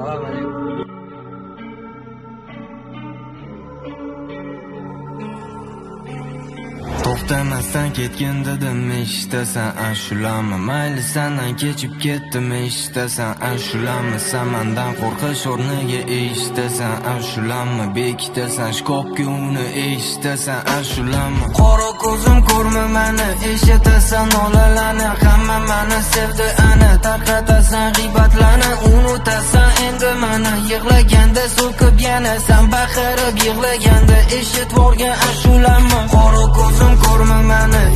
To'xtamasdan ketgin dedim, eshitasan ashulamni. Mayli sandan kechib ketdim, eshitasan ashulamni. Samandan qo'rqish o'rniga eshitasan ashulamni. Bekitasan shkopga uni, eshitasan ashulamni. Qora ko'zim ko'rma mani, eshitasan nolalarni. Hamma mani sevdi ana, tarqatasan g'iybatlarni. Unutasan endi mani, yig'laganda so'kib yana. San baqirib yig'laganda eshitvorgan ashulamni. Qora ko'zim ko'rma mani,